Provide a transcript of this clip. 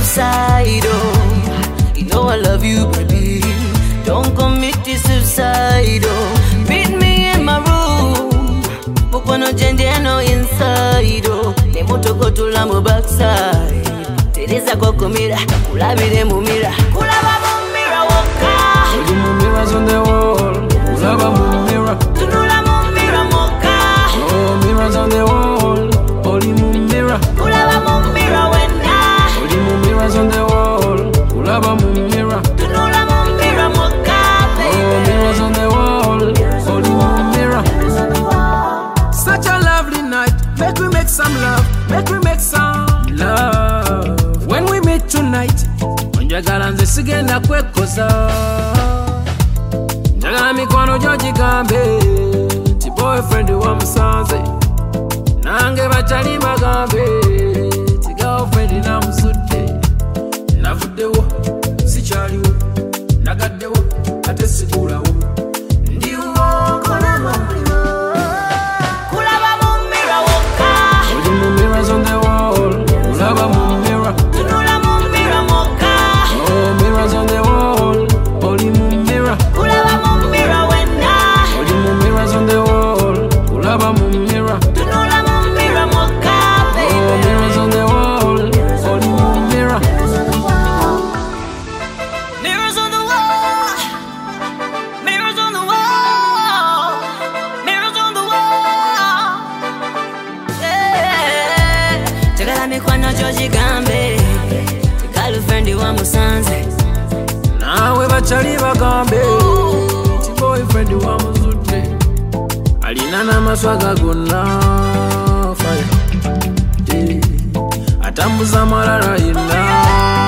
suicidal. You know I love you, baby. Don't commit to suicidal. Beat me in my room. Bukono jende no inside. Ne moto go to lambo backside. Teresa kokomira, kulabire mumira. Kulaba mumira woka. All the mirrors on the wall. Kulaba mumira. Tunula mumira moka. Oh, mirrors on the wall. All the mumira. Kulaba mumira wenda. All the mirrors on the wall. Kulaba mumira. Tunula mumira moka. Oh, mirrors on the wall. All the mumira. Such a lovely night. Make we make some love. Make we make some love. When we meet tonight, njagala nze sigenda kwekoza. Njagala mikono gyo gigambe ti boyfriend wa musanze. Nange bakyali bagambe ti girlfriend namusudde. Navuddewo sikyaliwo, nagaddewo ate sigulawo. Ndiwo kola mumiro. Kulaba mumira woka. All the mirrors on the wall. Kulaba mumira. Tunula mumira moka. Oh, mirrors on the wall. All the mumira. Kulaba mumira wenda. All the mirrors on the wall. Kulaba mumira. Tunula mumira moka. Oh, mirrors on the wall. All the mumira. Mirrors on the wall. Mirrors on the wall. Mirrors on the wall. Yeah. Chagala mikwano George Gambe. Girlfriend wa musanze. Nawe bakyali bagambe ti boyfriend wa muzudde. Alina n'amaswaga gonna fire. Atambuza amalala yenna.